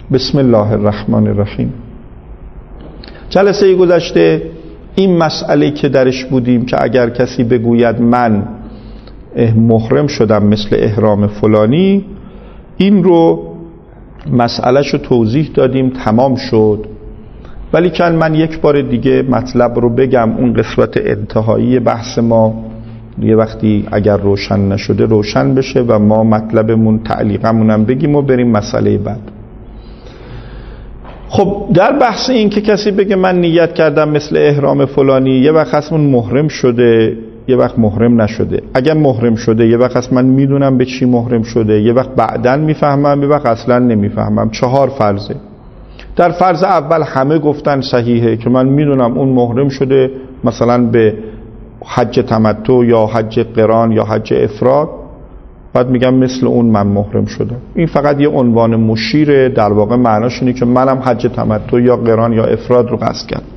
بسم الله الرحمن الرحیم. جلسه گذشته این مسئله که درش بودیم که اگر کسی بگوید من محرم شدم مثل احرام فلانی، این رو مسئلهش رو توضیح دادیم، تمام شد. ولی که من یک بار دیگه مطلب رو بگم، اون قسمت انتهایی بحث ما یه وقتی اگر روشن نشده روشن بشه و ما مطلبمون تعلیقمونم بگیم و بریم مسئله بعد. خب در بحث این که کسی بگه من نیت کردم مثل احرام فلانی، یه وقت هست اون محرم شده، یه وقت محرم نشده. اگر محرم شده یه وقت هست من میدونم به چی محرم شده، یه وقت بعدن میفهمم، یه وقت اصلا نمیفهمم. 4 فرضه. در فرض اول همه گفتن صحیحه که من میدونم اون محرم شده مثلا به حج تمتع یا حج قران یا حج افراد، بعد میگم مثل اون من محرم شدم. این فقط یه عنوان مشیره، در واقع معناش اینه که منم حج تمتع یا قران یا افراد رو قصد کردم.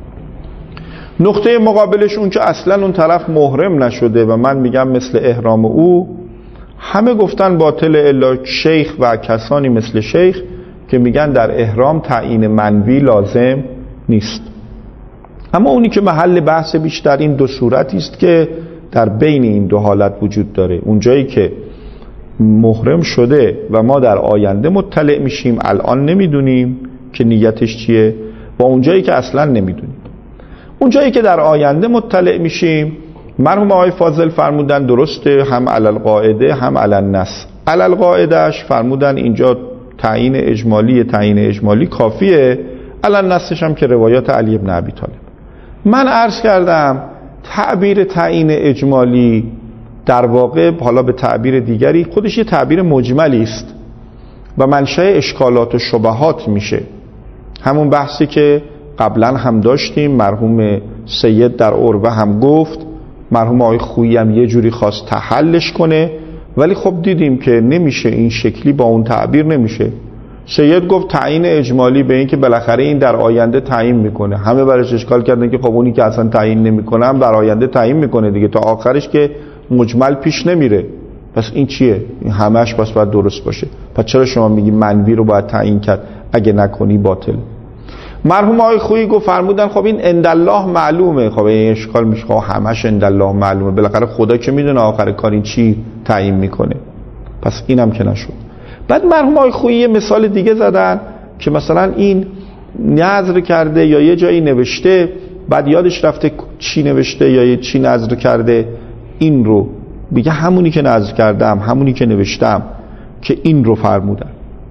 نقطه مقابلش اون که اصلا اون طرف محرم نشده و من میگم مثل احرام او. همه گفتن باطل الا شیخ و کسانی مثل شیخ که میگن در احرام تعیین منوی لازم نیست. اما اونی که محل بحث بیشتر این دو صورتی است که در بین این دو حالت وجود داره. اونجایی که محرم شده و ما در آینده مطلع میشیم، الان نمیدونیم که نیتش چیه، با اونجایی که اصلا نمیدونیم. اونجایی که در آینده مطلع میشیم، مرحوم آقای فاضل فرمودن درسته، هم علی القاعده هم علی النص. علی القاعدهش فرمودن اینجا تعیین اجمالی کافیه، علی النصش هم که روایات علی بن ابی طالب. من عرض کردم تعبیر تعیین اجمالی در واقع حالا به تعبیر دیگری خودش یه تعبیر مجملی است و منشأ اشکالات و شبهات میشه. همون بحثی که قبلا هم داشتیم، مرحوم سید در عروه هم گفت، مرحوم آقای خویی هم یه جوری خواست تحلش کنه، ولی خب دیدیم که نمیشه، این شکلی با اون تعبیر نمیشه. سید گفت تعیین اجمالی به این که بالاخره این در آینده تعیین میکنه. همه برش اشکال کردن که خب اونی که اصلا تعیین نمیکنه هم در آینده تعیین میکنه دیگه، تا آخرش که مجمل پیش نمیره. پس این چیه؟ این همش پس باید درست باشه. پس چرا شما میگی منوی رو باید تعیین کرد، اگه نکنی باطل؟ مرحوم آقای خویی گفت فرمودن خب این عندالله معلومه. خب این اشکال میشه، خب همش عندالله معلومه، بالاخره خدا که میدونه آخر کار این چی تعیین میکنه. پس اینم که نشد. بعد مرحوم آقای خویی مثال دیگه زدن که مثلا این نظر کرده یا یه جایی نوشته، بعد یادش رفته چی نوشته یا چی نظر کرده، این رو بگه همونی که نظر کردم، همونی که نوشتم، که این رو فرمودن.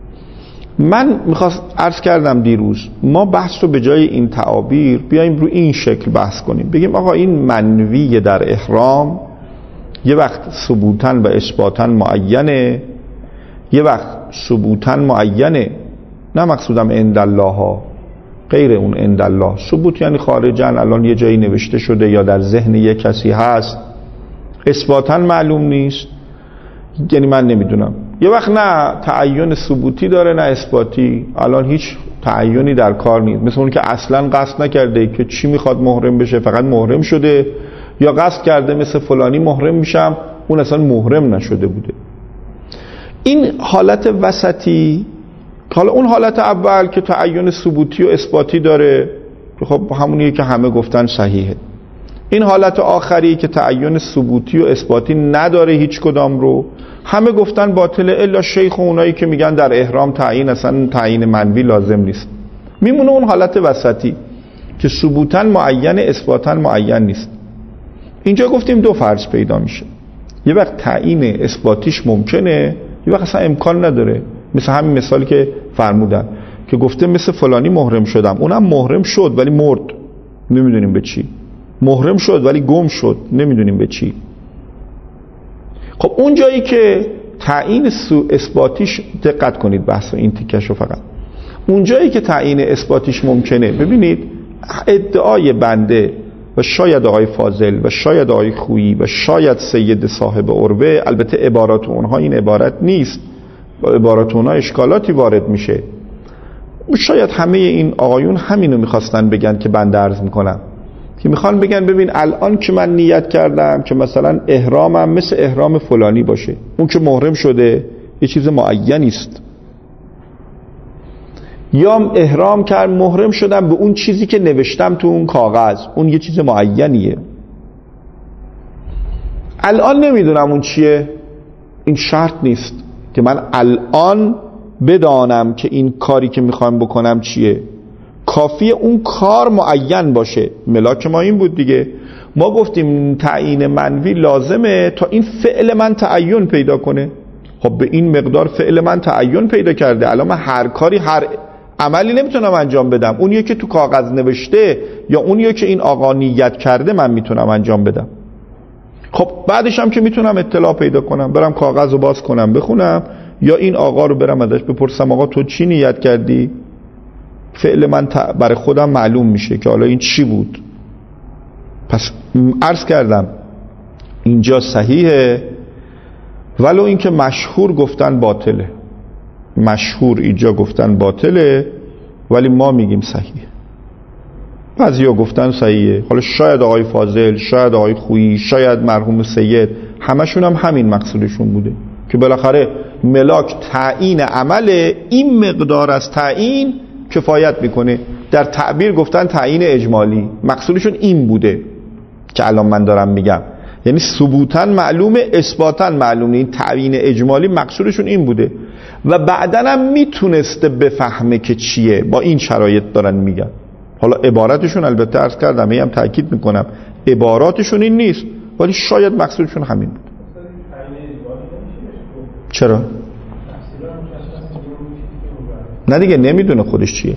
من میخواست عرض کردم دیروز ما بحث رو به جای این تعابیر بیایم رو این شکل بحث کنیم، بگیم آقا این منوی در احرام یه وقت ثبوتاً و اثباتاً معینه، یه وقت ثبوتاً معینه، نه مقصودم عندالله ها، غیر اون عندالله. ثبوت یعنی خارجاً الان یه جایی نوشته شده یا در ذهن یه کسی هست. اثباتاً معلوم نیست یعنی من نمیدونم. یه وقت نه تعین ثبوتی داره نه اثباتی، الان هیچ تعینی در کار نیست، مثل اون که اصلا قصد نکرده که چی میخواد محرم بشه، فقط محرم شده، یا قصد کرده مثل فلانی محرم میشم، اون اصلا محرم نشده بوده. این حالت وسطی، حالا اون حالت اول که تعین ثبوتی و اثباتی داره، خب همونیه که همه گفتن صحیحه. این حالت آخری که تعین ثبوتی و اثباتی نداره هیچ کدام رو، همه گفتن باطله الا شیخ و اونایی که میگن در احرام تعیین اصلا تعیین منوی لازم نیست. میمونه اون حالت وسطی که ثبوتاً معین اثباتاً معین نیست. اینجا گفتیم 2 فرض پیدا میشه، یه وقت تعیین اثباتیش ممکنه، یه وقت اصلا امکان نداره. مثل همین مثالی که فرمودن که گفته مثل فلانی محرم شدم، اونم محرم شد ولی مرد، نمیدونیم به چی. محرم شد ولی گم شد، نمیدونیم به چی. خب اون جایی که تعیین اثباتیش، دقت کنید بحث این تیکشو فقط، اون جایی که تعیین اثباتیش ممکنه، ببینید ادعای بنده و شاید آقای فاضل و شاید آقای خویی و شاید سید صاحب عروه، البته عبارات اونها این عبارت نیست، با عبارات اونها اشکالاتی وارد میشه، شاید همه این آقایون همینو میخواستن بگن که بنده عرض میکنم، که میخوان بگن ببین الان که من نیت کردم که مثلا احرامم مثل احرام فلانی باشه، اون که محرم شده یه چیز معینی است، یا احرام کرد محرم شدم به اون چیزی که نوشتم تو اون کاغذ، اون یه چیز معینیه. الان نمیدونم اون چیه، این شرط نیست که من الان بدانم که این کاری که میخوام بکنم چیه. کافیه اون کار معین باشه. ملاک ما این بود دیگه، ما گفتیم تعیین منوی لازمه تا این فعل من تعین پیدا کنه. خب به این مقدار فعل من تعین پیدا کرده، الان من هر کاری هر عملی نمیتونم انجام بدم. اونیه که تو کاغذ نوشته یا اونیه که این آقا نیت کرده من میتونم انجام بدم. خب بعدش هم که میتونم اطلاع پیدا کنم، برم کاغذ رو باز کنم بخونم، یا این آقا رو برم ازش بپرسم آقا تو چی نیت کردی؟ فعل من برای خودم معلوم میشه که حالا این چی بود. پس عرض کردم اینجا صحیحه، ولو اینکه مشهور گفتن باطله. مشهور اینجا گفتن باطله ولی ما میگیم صحیحه. بعضیا گفتن صحیحه. حالا شاید آقای فاضل، شاید آقای خویی، شاید مرحوم سید، همشون هم همین مقصودشون بوده که بالاخره ملاک تعیین عمل، این مقدار از تعیین کفایت میکنه. در تعبیر گفتن تعیین اجمالی، مقصودشون این بوده که الان من دارم میگم، یعنی ثبوتاً معلومه، اثباتاً معلومه. این تعیین اجمالی مقصودشون این بوده و بعداً هم میتونسته بفهمه که چیه. با این شرایط دارن میگن. حالا عبارتشون البته عرض کردم، هم تاکید میکنم عباراتشون این نیست، ولی شاید مقصودشون همین بود. چرا؟ نه دیگه نمیدونه خودش چیه.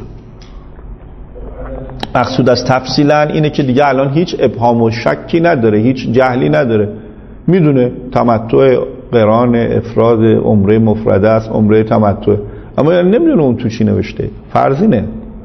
مقصود از تفصیلا اینه که دیگه الان هیچ ابهام و شکی نداره، هیچ جهلی نداره، میدونه تمتع قران افراد عمره مفرده است، عمره تمتع، اما یعنی نمیدونه اون تو چی نوشته. فرضینه.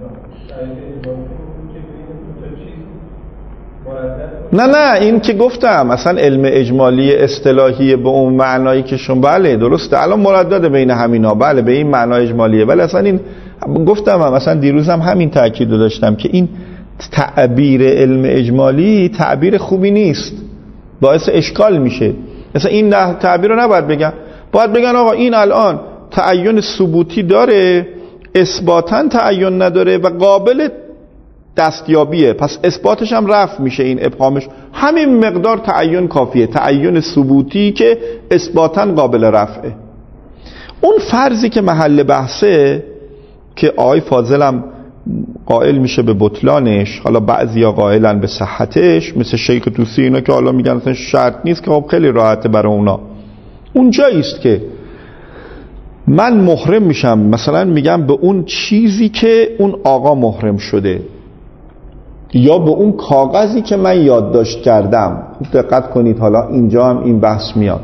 نه این که گفتم اصلا علم اجمالی اصطلاحی به اون معنایی که شما بله درسته الان مردد بین همینا، بله به این معنای اجمالیه، ولی اصلا این گفتم مثلا دیروزم همین تاکید رو داشتم که این تعبیر علم اجمالی تعبیر خوبی نیست، باعث اشکال میشه. مثلا این تعبیر رو نباید بگن، باید بگن آقا این الان تعین ثبوتی داره، اثباتاً تعین نداره و قابل دستیابیه، پس اثباتش هم رفع میشه، این ابهامش همین مقدار تعین کافیه، تعین ثبوتی که اثباتاً قابل رفعه. اون فرضی که محل بحثه که آقای فاضلم قائل میشه به بطلانش، حالا بعضیا قائلن به صحتش مثل شیخ طوسی اینا که حالا میگن اصلا شرط نیست، که خب خیلی راحته برای اونا. اونجایی است که من محرم میشم، مثلا میگم به اون چیزی که اون آقا محرم شده یا به اون کاغذی که من یادداشت کردم. دقت کنید حالا اینجا هم این بحث میاد.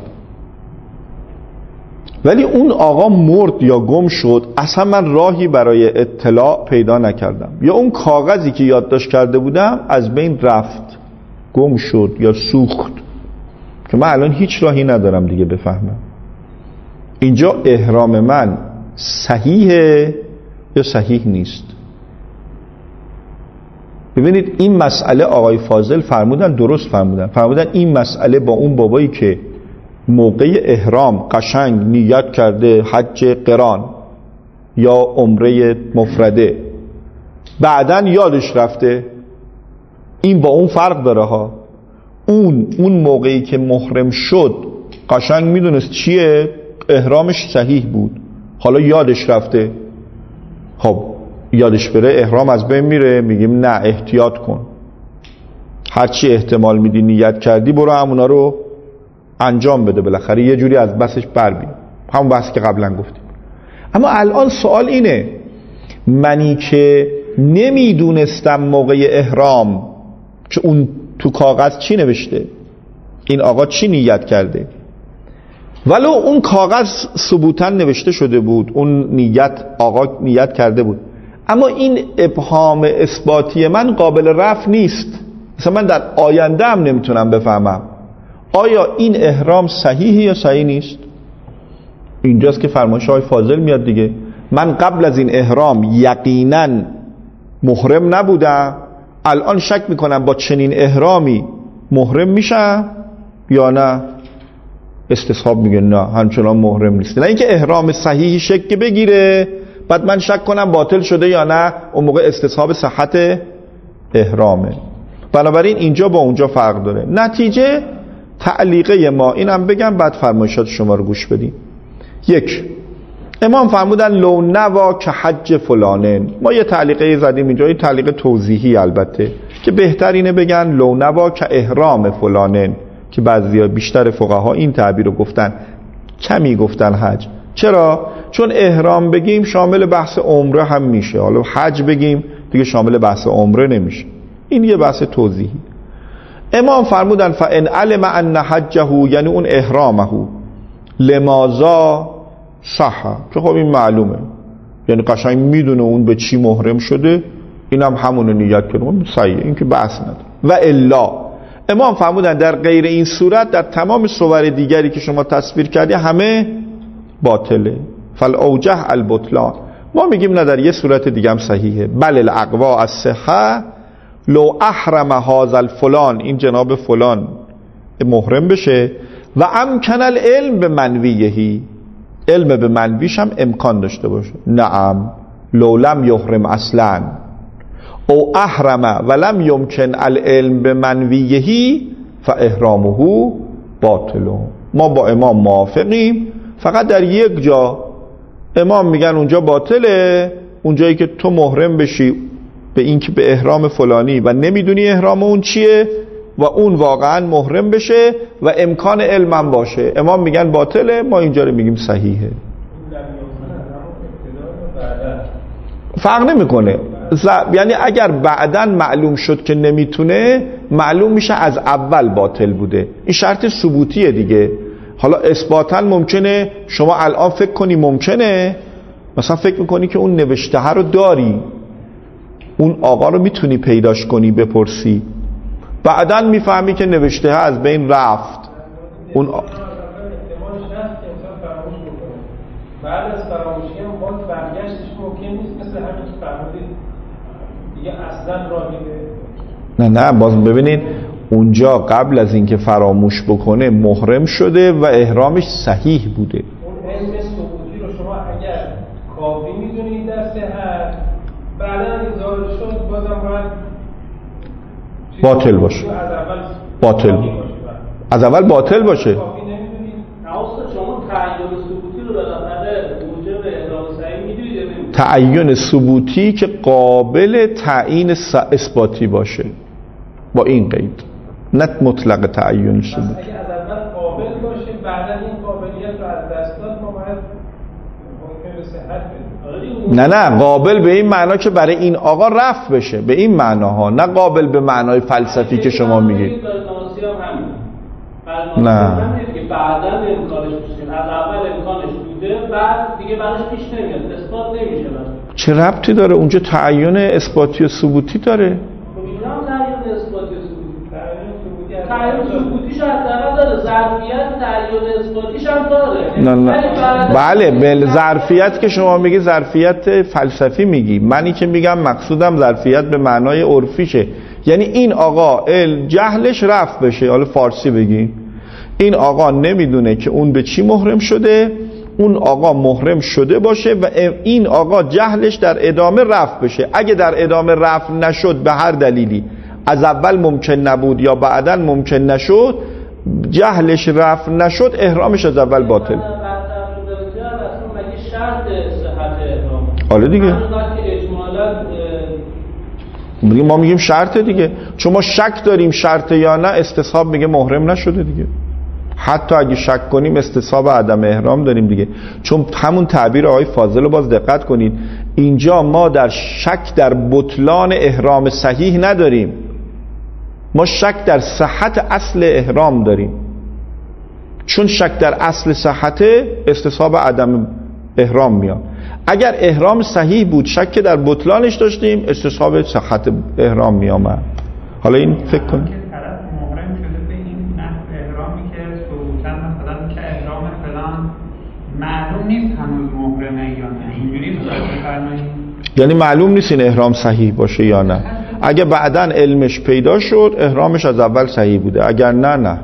ولی اون آقا مرد یا گم شد، اصلا من راهی برای اطلاع پیدا نکردم، یا اون کاغذی که یادداشت کرده بودم از بین رفت، گم شد یا سوخت، که من الان هیچ راهی ندارم دیگه بفهمم اینجا احرام من صحیحه یا صحیح نیست. ببینید این مسئله آقای فاضل فرمودن، درست فرمودن این مسئله با اون بابایی که موقع احرام قشنگ نیت کرده حج قران یا عمره مفرده، بعدن یادش رفته، این با اون فرق داره ها. اون موقعی که محرم شد قشنگ میدونست چیه، احرامش صحیح بود، حالا یادش رفته، خب یادش بره احرام از بین میره، میگیم نه احتیاط کن، هرچی احتمال میدی نیت کردی برو همونا رو انجام بده، بالاخره یه جوری از بسش بر بیا، همون بحثی که قبلا گفتیم. اما الان سوال اینه، منی که نمیدونستم موقع احرام که اون تو کاغذ چی نوشته، این آقا چی نیت کرده، ولو اون کاغذ ثبوتاً نوشته شده بود، اون نیت آقا نیت کرده بود، اما این ابهام اثباتی من قابل رفع نیست. مثلا من در آینده هم نمیتونم بفهمم آیا این احرام صحیحه یا صحیح نیست. اینجاست که فرمایش های فاضل میاد دیگه، من قبل از این احرام یقینا محرم نبودم، الان شک میکنم با چنین احرامی محرم میشم یا نه. استصحاب میگه نه همچنان محرم نیست، نه اینکه احرام صحیحی شکل بگیره بعد من شک کنم باطل شده یا نه، اون موقع استصحاب صحت احرامه. بنابراین اینجا با اونجا فرق داره. نتیجه تعلیقه ما اینم بگم بعد فرمایشات شما رو گوش بدیم. یک، امام فرمودن لو نوا که حج فلانن. ما یه تعلیقه زدیم اینجا، یه تعلیق توضیحی البته، که بهترینه بگن لو نوا که احرام فلانن، که بعضیا بیشتر فقها این تعبیر رو گفتن، کمی گفتن حج. چرا؟ چون احرام بگیم شامل بحث عمره هم میشه، حالا حج بگیم دیگه شامل بحث عمره نمیشه. این یه بحث توضیحی. امام فرمودن فان علم ان حجه، یعنی اون احرامه، لماذا صح، که خب این معلومه، یعنی قشنگ میدونه اون به چی محرم شده، اینم همونو نیت کنه، صحیح، این که بحث نداره. و الا امام فرمودن در غیر این صورت در تمام صور دیگری که شما تصویر کردی همه باطله. فالاوجه البطلان. ما میگیم نه، در یه صورت دیگه هم صحیحه. بل الاقوا الصحه لو احرم هذا الفلان، این جناب فلان محرم بشه، و امکن العلم به منویهی، علم به منویش هم امکان داشته باشه. نعم لو لم یحرم اصلا او احرم ولم یمکن العلم به منویهی فاحرامه باطل. ما با امام موافقیم، فقط در یک جا امام میگن اونجا باطله، اونجایی که تو محرم بشی به این که به احرام فلانی و نمیدونی احرام اون چیه و اون واقعا محرم بشه و امکان علمم باشه، امام میگن باطله، ما اینجا رو میگیم صحیحه. فرق نمیکنه، یعنی اگر بعداً معلوم شد که نمیتونه، معلوم میشه از اول باطل بوده. این شرط ثبوتیه دیگه. حالا اثباتاً ممکنه شما الان فکر کنی، ممکنه مثلا فکر میکنی که اون نوشته رو داری، اون آقا رو میتونی پیداش کنی بپرسی، بعداً میفهمی که نوشته از بین رفت. اون بعد از فراموشی هم باز برگشتش ممکن نیست، مثل همین که فرمودید دیگه اصلا راه میده. نه باز ببینید اونجا قبل از اینکه فراموش بکنه محرم شده و احرامش صحیح بوده. اون علم ثبوتی رو شما اگر کافی میدونید در صحت، بعدا ظاهر شد بازم باید باطل باشه. باطل از اول باطل باشه. کافی نمیدونید. اصلا شما تعین ثبوتی رو بالاخره موجب احرام صحیح میدونید؟ تعین ثبوتی که قابل تعیین اثباتی باشه با این قید، نه مطلق تعین ثبوتی. اگه از اول قابل باشه بعدا این قابلیت رو از دست داد، ما باید ممکن به صحت بدیم. نه قابل به این معنا که برای این آقا رفع بشه، به این معناها، نه قابل به معنای فلسفی که شما میگید. نه بعدا امکانش میشه، از اول امکانش بوده، بعد دیگه براش پیش نمیاد، اثبات نمیشه. چه ربطی داره؟ اونجا تعین اثباتی و ثبوتی داره. خب اینجا هم تعین اثباتی و ثبوتی، تعین ثبوتیش حداقل داره، ظرفیت تعین اثباتیش هم داره. نه بله، ظرفیت که شما میگی ظرفیت فلسفی میگی، منی که میگم مقصودم ظرفیت به معنای عرفیشه. یعنی این آقا جهلش رفع بشه، حالا فارسی بگی، این آقا نمیدونه که اون به چی محرم شده، اون آقا محرم شده باشه و این آقا جهلش در ادامه رفع بشه. اگه در ادامه رفع نشد به هر دلیلی، از اول ممکن نبود یا بعداً ممکن نشد، جهلش رفع نشد، احرامش از اول باطل. حالا دیگه ما میگیم شرطه دیگه، چون ما شک داریم شرطه یا نه، استصحاب میگه محرم نشده دیگه. حتی اگه شک کنیم استصحاب عدم احرام داریم دیگه، چون همون تعبیر آقای فاضل رو باز دقت کنید، اینجا ما در شک در بطلان احرام صحیح نداریم، ما شک در صحت اصل احرام داریم. چون شک در اصل صحت، استصحاب عدم احرام میاد. اگر احرام صحیح بود، شک در بطلانش داشتیم، استصحاب صحت احرام میامد. حالا این فکر کنید طرف محرم شده به این احرامی که ثبوتا مثلا که احرام فلان معلوم نیست هنوز محرمه یا نه، اینجوری بفرمایید. یعنی معلوم نیست این احرام صحیح باشه یا نه. اگه بعداً علمش پیدا شد، احرامش از اول صحیح بوده، اگر نه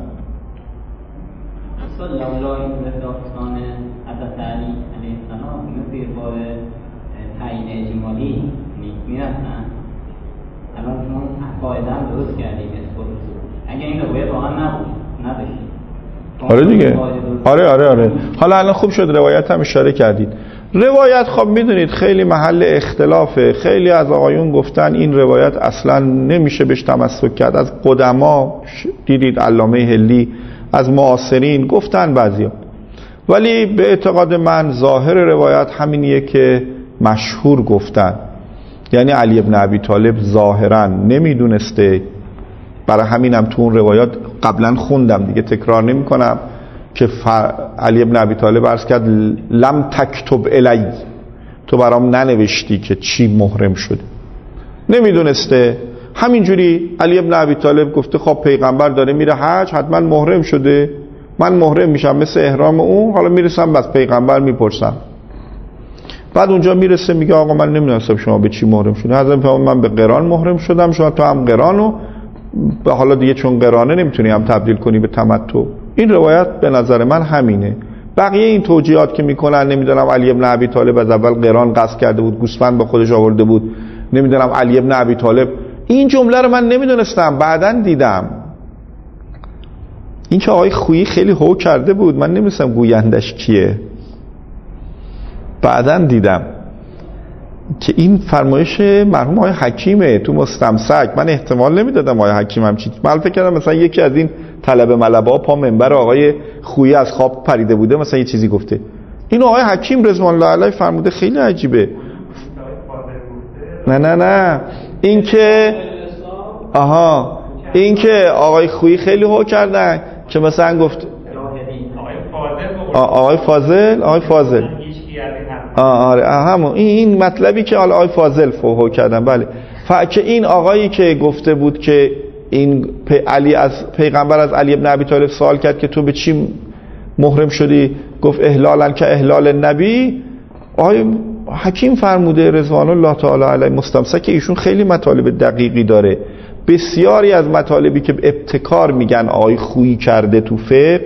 احتمالی میرفتن. الان شما قاعده هم درست کردید اثبات اگه این روایت واقعا نداشتید. آره دیگه. آره. حالا الان خوب شد روایت هم اشاره کردید. روایت خب میدونید خیلی محل اختلافه. خیلی از آقایون گفتن این روایت اصلا نمیشه بهش تمسک کرد. از قدما دیدید علامه حلی، از معاصرین گفتن بعضیا. ولی به اعتقاد من ظاهر روایت همینیه که مشهور گفتن. یعنی علی ابن ابی طالب ظاهرا نمیدونسته. برای همینم تو اون روایات قبلا خوندم دیگه تکرار نمی کنم که علی ابن ابی طالب عرض کرد لم تکتب الی، تو برام ننوشتی که چی محرم شده. نمیدونسته. همینجوری علی ابن ابی طالب گفته خب پیغمبر داره میره حج، حتما محرم شده، من محرم میشم مثل احرام اون، حالا میرسم بس پیغمبر میپرسم. بعد اونجا میرسه میگه آقا من نمیدونستم شما به چی محرم شده. حضرت پیامبر من به قران محرم شدم، شما تو هم قرانو، حالا دیگه چون قرانه نمیتونی هم تبدیل کنی به تمتع. این روایت به نظر من همینه. بقیه این توجیهات که میکنن نمیدونم علی ابن ابی طالب از اول قران قصد کرده بود، گوسفند به خودش آورده بود، نمیدونم علی ابن ابی طالب، این جمله رو من نمیدونستم، بعدن دیدم این که آقای خویی خیلی هو کرده بود، من نمیدونستم گویندش کیه. بعدن دیدم که این فرمایش مرحوم آقای حکیمه تو مستمسک. من احتمال نمیدادم آقای حکیم هم چی، من فکر کردم مثلا یکی از این طلبه ملبا پا منبر آقای خویی از خواب پریده بوده مثلا یه چیزی گفته. این آقای حکیم رضوان الله علیه فرموده. خیلی عجیبه. نه این که این که آقای خویی خیلی هو کردن که مثلا گفت آقای فاضل آره همون این مطلبی که آقای فاضل فوهو کردن. بله که این آقایی که گفته بود که این علی از پیغمبر از علی ابن ابی طالب سوال کرد که تو به چی محرم شدی، گفت احلالا که احلال نبی. آقای حکیم فرموده رضوان الله تعالی علیه مستمسک ایشون خیلی مطالب دقیقی داره. بسیاری از مطالبی که ابتکار میگن آقای خویی کرده تو فقه،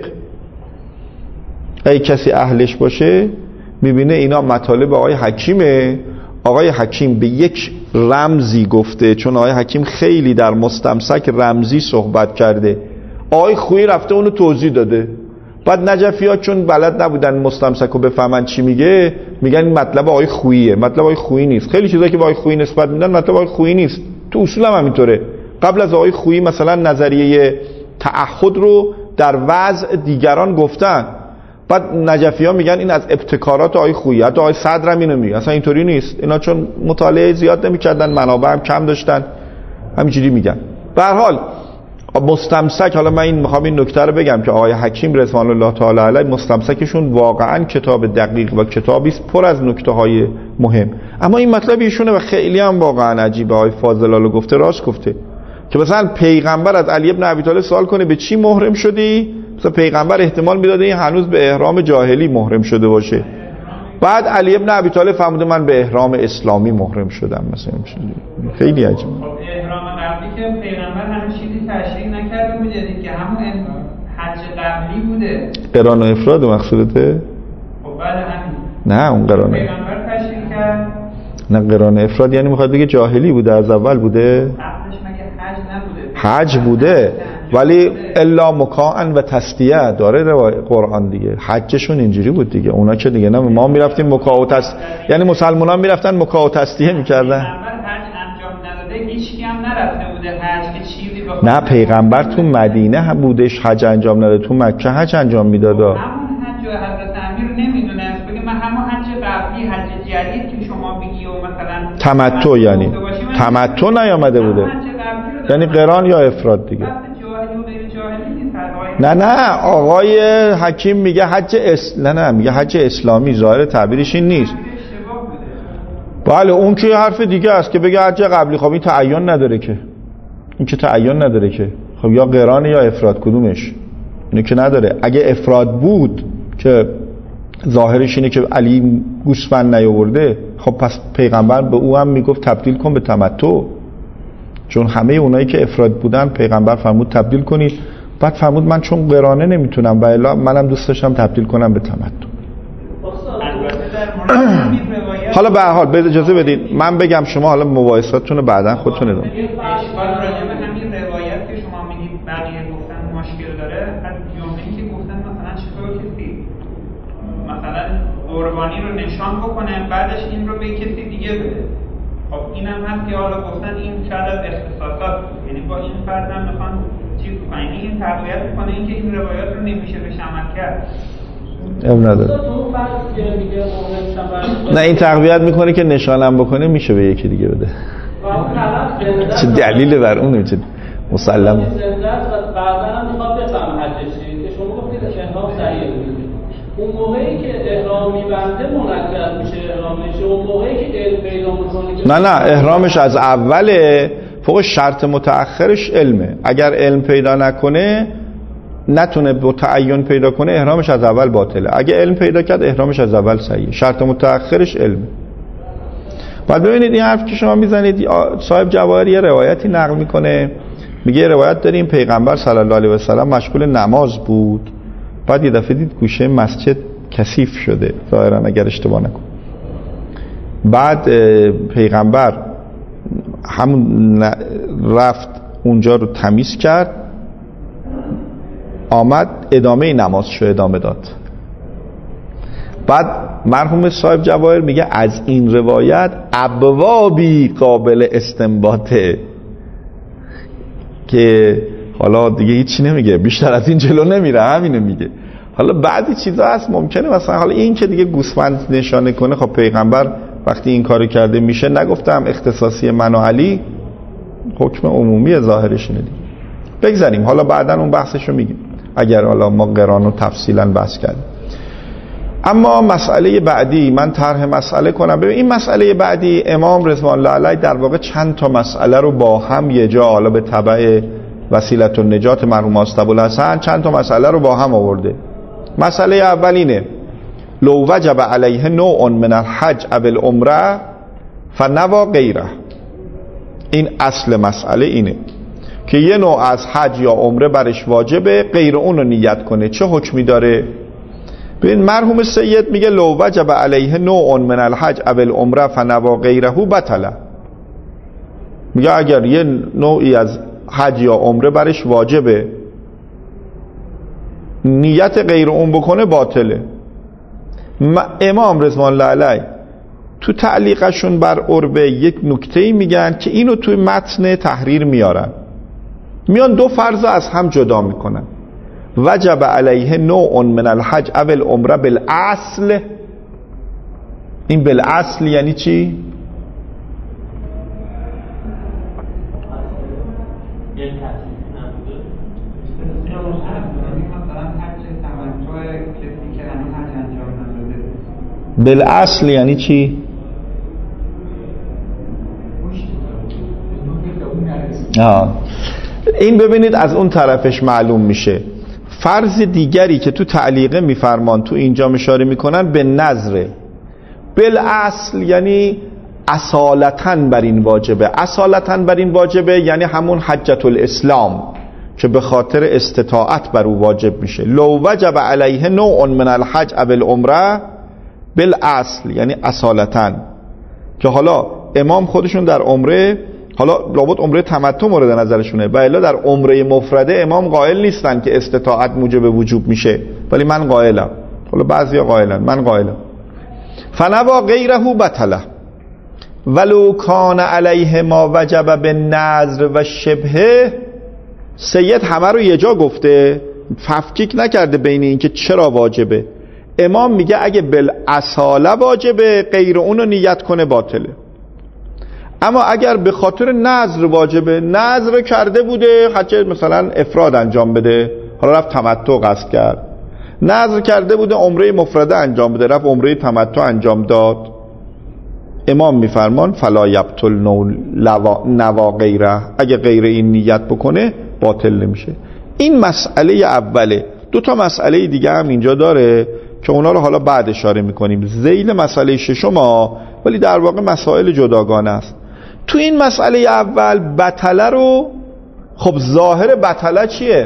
ای کسی اهلش باشه میبینه اینا مطالب آقای حکیمه. آقای حکیم به یک رمزی گفته، چون آقای حکیم خیلی در مستمسک رمزی صحبت کرده، آقای خویی رفته اونو توضیح داده. بعد نجفی‌ها چون بلد نبودن مستمسک رو بفهمن چی میگه، میگن این مطلب آقای خوییه. مطلب آقای خویی نیست. خیلی چیزایی که با آقای خویی نسبت میدن مطلب آقای خویی نیست. تو اصول هم همینطوره. قبل از آقای خویی مثلا نظریه تعهد رو در وضع دیگران گفتن، بعد نجفی‌ها میگن این از ابتکارات آقای خویی. حتی آقای صدر هم اینو میگه. اصلا اینطوری نیست. اینا چون مطالعه زیاد نمی‌کردن، منابع هم کم داشتن، همینجوری میگن. به هر حال مستمسک، حالا من میخوام این نکته رو بگم که آقای حکیم رضوان الله تعالی علیه مستمسکشون واقعا کتاب دقیق و کتابی است پر از نکته‌های مهم. اما این مطلب ایشونه و خیلی هم واقعا عجیبه. آقای فاضلالو گفته، راست گفته که مثلا پیغمبر از علی ابن ابی طالب سوال کنه به چی محرم شدی، مثلا پیغمبر احتمال میداده این هنوز به احرام جاهلی محرم شده باشه. بعد علی ابن ابی طالب فهمیده من به احرام اسلامی محرم شدم مثلا. خیلی عجیبه. احرام قبلی که پیغمبر همین چیزی تشریح نکرده بود که همون حج قبلی بوده. قران و افراد مقصودته؟ خب بعد همین. نه اون قران پیغمبر تشریح کرد. نه قران افراد یعنی میخواد بگه جاهلی بوده، از اول بوده. قبلش مگه حج نبوده؟ حج بوده ولی الا مکاء و تسدیه داره قرآن دیگه. حجشون اینجوری بود دیگه. اونا که دیگه نه ما میرفتیم مکاء و یعنی مسلمانان میرفتن مکاء و تسدیه میکردن. هیچ کی هم نرفته بوده حج که چیزی بخواد. نه پیغمبر تو مدینه هم بودش حج انجام نداد، تو مکه حج انجام میداد. همون حج حضرت امیر نمیدونه بگه من همون حج قبلی حج جدید که شما بگی و مثلا تمتع یعنی تمتع نیامده بوده، یعنی قران یا افراد دیگه. نه آقای حکیم میگه حج نه میگه حج اسلامی. ظاهر تعبیرش این نیست. بله اون که حرف دیگه است که بگه حج قبلی. خب این تعین نداره که، این که تعین نداره که. خب یا قران یا افراد، کدومش؟ اینو که نداره. اگه افراد بود که ظاهرش اینه که علی گوسفند نیاورده، خب پس پیغمبر به او هم میگفت تبدیل کن به تمتع، چون همه اونایی که افراد بودن پیغمبر فرمود تبدیل کنید. بعد فرمود من چون قرانه نمیتونم و الا منم دوست داشتم تبدیل کنم به تمتع. البته در مورد این روایت حالا به هر حال اجازه بدید من بگم، شما حالا مباحثاتتون رو بعداً خودتون ادامه بدید. اشکال راجع به همین روایت که شما میگید بقیه گفتن مشکل داره، از جمله‌ای که گفتن مثلا چطور کسی مثلا قربانی رو نشان بکنه بعدش این رو به کسی دیگه بده. خب اینم هست که حالا گفتن این شاید از اختصاصات، یعنی با این فرض هم میخوان چیز کنن، این تقویت میکنه اینکه این روایات رو نمیشه به شمل کرد. نه این تقویت میکنه که نشانم بکنه میشه به یکی دیگه بده. چه دلیل بر اون چه مسلم. بعدا هم میخواد بفهم حجش که شما گفتید احرام صحیح بود. اون موقعی که احرام میبنده منعکس میشه احرامش، اون موقعی که علم پیدا میکنه نه احرامش از اوله، فوق شرط متأخرش علمه. اگر علم پیدا نکنه، نتونه با تعین پیدا کنه، احرامش از اول باطله. اگه علم پیدا کرد احرامش از اول صحیحه. شرط متأخرش علمه. بعد ببینید این حرف که شما میزنید، صاحب جواهر یه روایتی نقل میکنه، میگه روایت داریم پیغمبر صلی الله علیه و سلم مشغول نماز بود، بعد یه دفعه دید گوشه مسجد کثیف شده، ظاهرا اگر اشتباه نکنم. بعد پیغمبر همون رفت اونجا رو تمیز کرد، آمد ادامه نمازشو ادامه داد. بعد مرحوم صاحب جواهر میگه از این روایت ابوابی قابل استنباطه، که حالا دیگه هیچی نمیگه، بیشتر از این جلو نمیره، همینه میگه. حالا بعضی چیزا هست ممکنه مثلا حالا این که دیگه گوسفند نشانه کنه، خب پیغمبر وقتی این کارو کرده میشه، نگفتم اختصاصی من و علی، حکم عمومی ظاهرش اینه دیگه. بگذاریم حالا بعداً اون بحثشو میگیم اگر حالا ما قرانو تفصیلا بحث کردیم. اما مسئله بعدی، من طرح مسئله کنم. ببین این مسئله بعدی امام رضوان الله علیه در واقع چند تا مسئله رو با هم یه جا، حالا به تبع وسیلة النجات مرحوم ابوالحسن چند تا مسئله رو با هم آورده. مسئله اول اینه: لو وجب علیه نوع من الحج او العمره فنوى غیره. این اصل مسئله اینه که یه نوع از حج یا عمره برش واجبه، غیر اون رو نیت کنه. چه حکمی داره؟ ببین مرحوم سید میگه لو وجب علیه نوع من الحج او العمره فنوى غیره بطله. میگه اگر یه نوعی از حج یا عمره برش واجبه، نیت غیر اون بکنه باطله. امام رضوان الله علیه تو تعلیقشون بر عربه یک نکته‌ای میگن که اینو توی متن تحریر میارن، میان دو فرض از هم جدا میکنن. وجب علیه نوع من الحج او العمره بالاصل. این بالاصل یعنی چی؟ بالاصل یعنی چی؟ این ببینید از اون طرفش معلوم میشه. فرض دیگری که تو تعلیقه میفرمان تو اینجا اشاره میکنن به نظره. بالاصل یعنی اصالتاً بر این واجبه. اصالتاً بر این واجبه یعنی همون حجت الاسلام که به خاطر استطاعت بر او واجب میشه. لو وجب علیه نوع من الحج او العمره بالاصل یعنی اصالتاً، که حالا امام خودشون در عمره، حالا لابد عمره تمتع مورد نظرشونه، و الا در عمره مفرده امام قائل نیستن که استطاعت موجب وجوب میشه، ولی من قائلم. حالا بعضیا قائلن، من قائلم. فنوا غیره بطله ولو کان علیه ما وجب بالنذر و شبهه. سید همه رو یه جا گفته، تفکیک نکرده بین این که چرا واجبه. امام میگه اگه بالاصاله واجبه، غیر اونو نیت کنه باطله. اما اگر به خاطر نذر واجبه، نذر کرده بوده حج مثلا افراد انجام بده، حالا رفت تمتع قصد کرد، نذر کرده بوده عمره مفرده انجام بده، رفت عمره تمتع انجام داد، امام میفرمان فلا یبطل نوا غیره، اگه غیر این نیت بکنه باطل نمیشه. این مسئله اوله. دو تا مسئله دیگه هم اینجا داره که اونا رو حالا بعد اشاره میکنیم، ذیل مسئله ششم، ولی در واقع مسائل جداگانه است. تو این مسئله اول بطله رو، خب ظاهر بطله چیه؟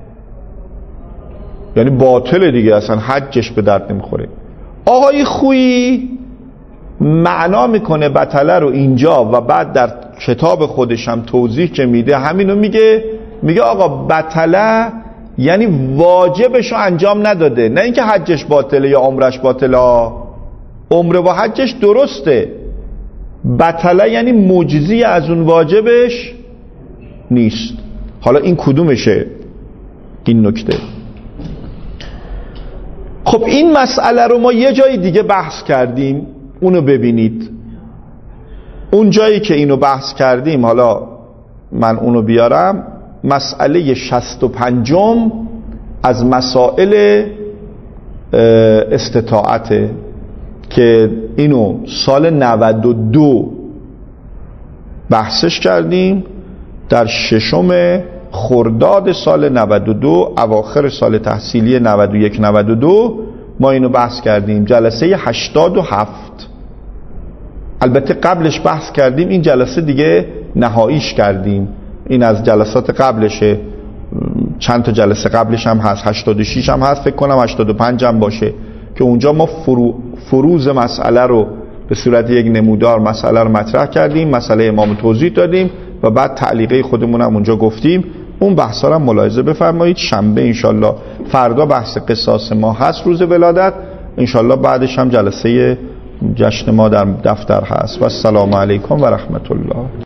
یعنی باطله دیگه، اصلا حجش به درد نمیخوره. آقای خویی معنا میکنه بطله رو اینجا و بعد در کتاب خودش هم توضیح که میده همینو میگه آقا بطله یعنی واجبش رو انجام نداده، نه اینکه حجش باطله یا عمرش باطله. عمره و حجش درسته، بطله یعنی مجزی از اون واجبش نیست. حالا این کدومشه؟ این نکته. خب این مسئله رو ما یه جای دیگه بحث کردیم، اونو ببینید. اون جایی که اینو بحث کردیم، حالا من اونو بیارم، مسئله 65 از مسائل استطاعته که اینو سال 92 بحثش کردیم، در 6 خرداد سال 92 اواخر سال تحصیلی 91-92 ما اینو بحث کردیم، جلسه 87. البته قبلش بحث کردیم، این جلسه دیگه نهاییش کردیم، این از جلسات قبلشه، چند تا جلسه قبلش هم هست، 86 هم هست، فکر کنم 85 هم باشه، که اونجا ما فروز مسئله رو به صورت یک نمودار مسئله رو مطرح کردیم، مسئله امام توضیح دادیم و بعد تعلیقه خودمون هم اونجا گفتیم. اون بحثا رو ملاحظه بفرمایید. شنبه انشالله، فردا بحث قصاص ما هست روز ولادت، انشالله بعدش هم جلسه جشن ما در دفتر هست. و السلام علیکم و رحمت الله.